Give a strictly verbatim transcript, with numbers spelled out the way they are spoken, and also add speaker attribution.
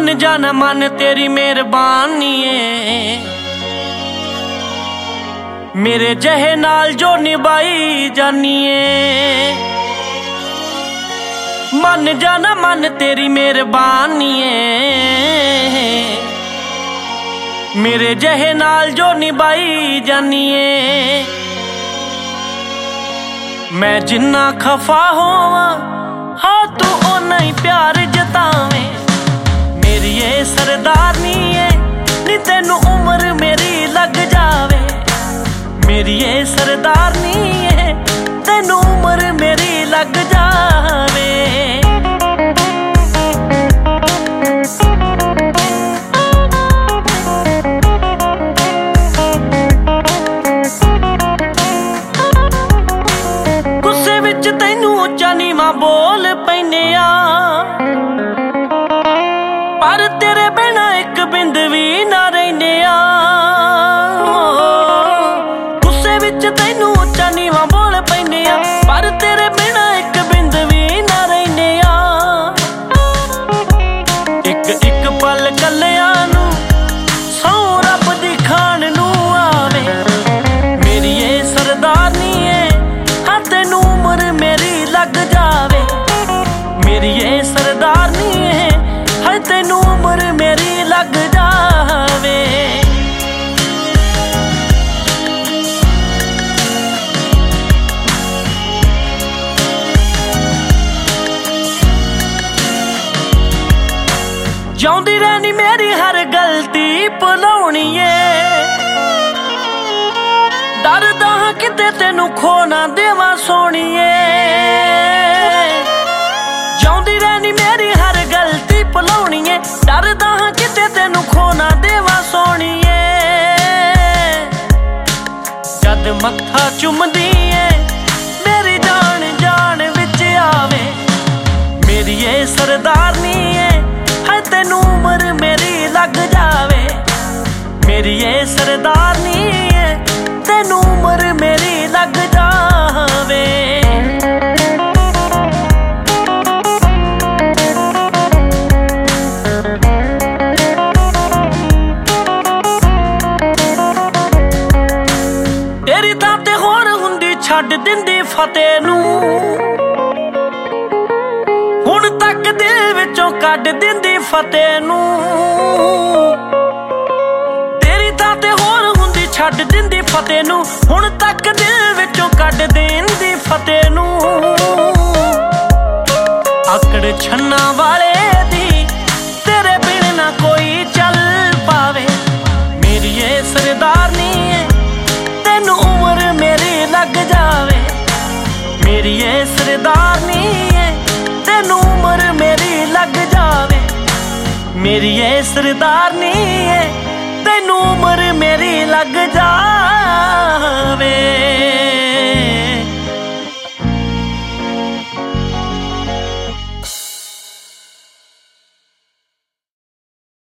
Speaker 1: मन जाना मन तेरी मेहरबानी है, मेरे जहे नाल जो निभाई जानिए। मन जाना मन तेरी मेहरबानी है, मेरे जहे नाल जो निभाई जानिए। मैं जिन्ना खफा होवा हाँ तू ओना ही प्यार जतावे। मेरी ये सरदारनी है नी तेनू उम्र मेरी लग जावे। मेरी ये सरदारनी है तेनू उम्र मेरी लग जावे। गुस्से विच तैनू उच्चा नीवां बोल पैने आ, पर तेरे बिना एक बिंद भी ना रहने आ। गुस्से विच तैनू उच्चा नीवां बोल पैने आ, पर तेरे बिना एक बिंद भी ना रहने आ। एक एक पल कल्लियां नू सौ रब दी खान नू आवे। मेरी ये सरदारनी है हाँ तैनू उम्र मेरी लग जावे। मेरी ये सरदारनी है हाँ तैनू उम्र मेरी लग जावे। जाउंदी रहनी मेरी हर गलती भुलाउणी है, डरदा हां किते तेनू खो ना देवां सोहणीए। जाउंदी रहनी मेरी हर गलती भुलाउणी है, डरदा हां किते तेनू खो ना देवां सोहणीए। जद मत्था चुमदी है मेरी जान जान विच आवे। मेरी ये सरदारनी है हाय तैनू उम्र मेरी लग जावे। मेरी ये सरदारनी है तैनू उम्र मेरी लग जावे। तेरी थां ते होर हुंदी छड्ड दिंदी फतेह नू, हुण तक दिल विचों कढ दिंदी फतेह नू। तेरी थां ते होर हुंदी छड्ड दिंदी फतेह नू, हुण तक दिल विचों कढ दिंदी फतेह नू। आकड़ छन्ना वाले दी तेरे बिन ना कोई चल पावे। मेरी ये सरदारनी है तैनू उम्र मेरी लग जावे। मेरी ये सरदारनी है तैनू उम्र मेरी लग जावे। मेरी ये सरदारनी है तैनू उम्र मेरी लग जावे।